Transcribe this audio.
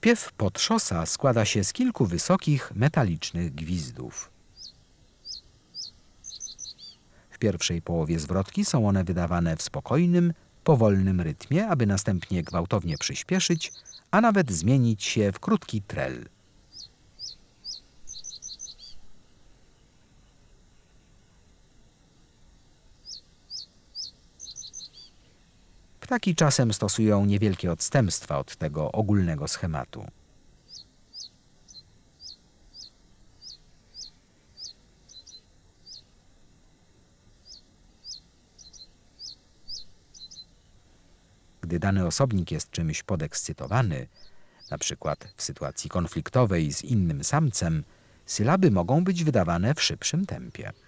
Śpiew potrzosa składa się z kilku wysokich, metalicznych gwizdów. W pierwszej połowie zwrotki są one wydawane w spokojnym, powolnym rytmie, aby następnie gwałtownie przyspieszyć, a nawet zmienić się w krótki trel. Ptaki czasem stosują niewielkie odstępstwa od tego ogólnego schematu. Gdy dany osobnik jest czymś podekscytowany, na przykład w sytuacji konfliktowej z innym samcem, sylaby mogą być wydawane w szybszym tempie.